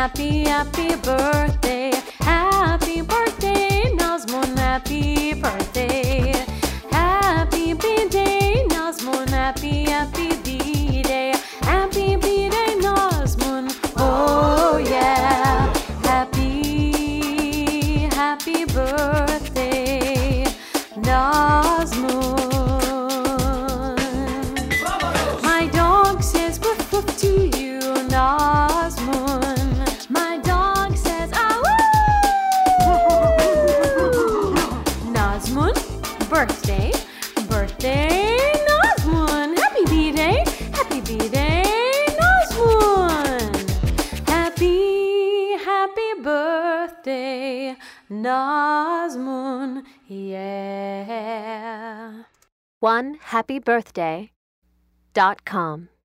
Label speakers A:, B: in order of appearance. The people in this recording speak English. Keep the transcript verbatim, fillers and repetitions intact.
A: happy, happy birthday. Happy birthday, Nazmun, happy birthday. Happy B-Day, Nazmun, happy, happy B-Day. Happy B-Day, Nazmun, oh yeah. Happy, happy birthday, Nazmun. My dog says woof woof to you, Nazmun. My dog says ah woo. Nazmun, birthday, birthday, Nazmun. Happy B-Day, happy B-Day, Nazmun. Happy, happy birthday, Nazmun, yeah.
B: one happy birthday dot com